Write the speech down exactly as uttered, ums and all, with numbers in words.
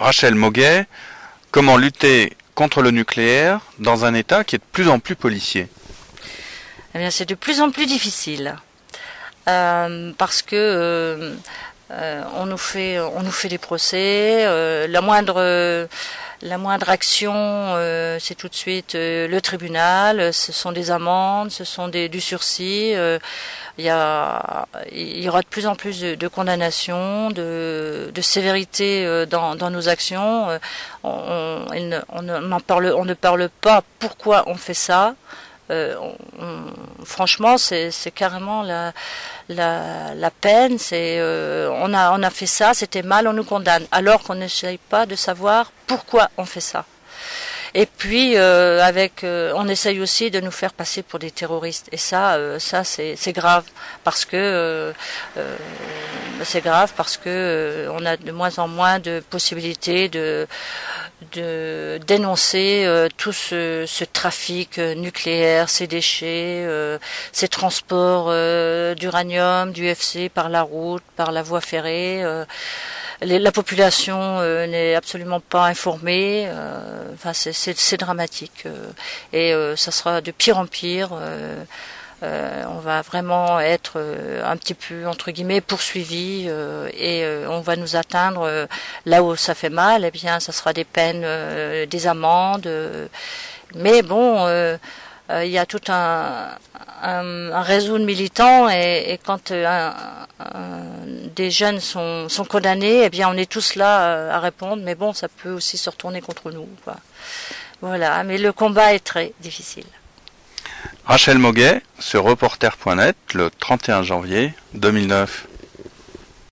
Rachel Moguet, comment lutter contre le nucléaire dans un État qui est de plus en plus policier? Eh bien, c'est de plus en plus difficile. Euh, parce que euh, euh, on nous fait on nous fait des procès, euh, la moindre la moindre action euh, c'est tout de suite euh, le tribunal, ce sont des amendes, ce sont des du sursis, euh, il y a il y aura de plus en plus de, de condamnations, de, de sévérité euh, dans dans nos actions. Euh, on, on, on, on en parle on ne parle pas pourquoi on fait ça. Euh, on, on, franchement, c'est, c'est carrément la, la, la peine. C'est, euh, on a, on a fait ça, c'était mal, on nous condamne, alors qu'on n'essaye pas de savoir pourquoi on fait ça. Et puis, euh, avec, euh, on essaye aussi de nous faire passer pour des terroristes. Et ça, euh, ça, c'est, c'est grave parce que euh, euh, c'est grave parce que euh, on a de moins en moins de possibilités de de dénoncer euh, tout ce, ce trafic euh, nucléaire, ces déchets, euh, ces transports euh, d'uranium, du F C par la route, par la voie ferrée. Euh, les, la population euh, n'est absolument pas informée. Euh, enfin, c'est, c'est, c'est dramatique. Euh, et euh, ça sera de pire en pire. Euh, Euh, on va vraiment être euh, un petit peu entre guillemets poursuivi euh, et euh, on va nous atteindre euh, là où ça fait mal. Eh bien, ça sera des peines, euh, des amendes. Euh, mais bon, euh, euh, il y a tout un, un, un réseau de militants et, et quand euh, un, un, des jeunes sont, sont condamnés, eh bien, on est tous là euh, à répondre. Mais bon, ça peut aussi se retourner contre nous, quoi. Voilà. Mais le combat est très difficile. Rachel Moguet sur reporter point net le trente et un janvier deux mille neuf.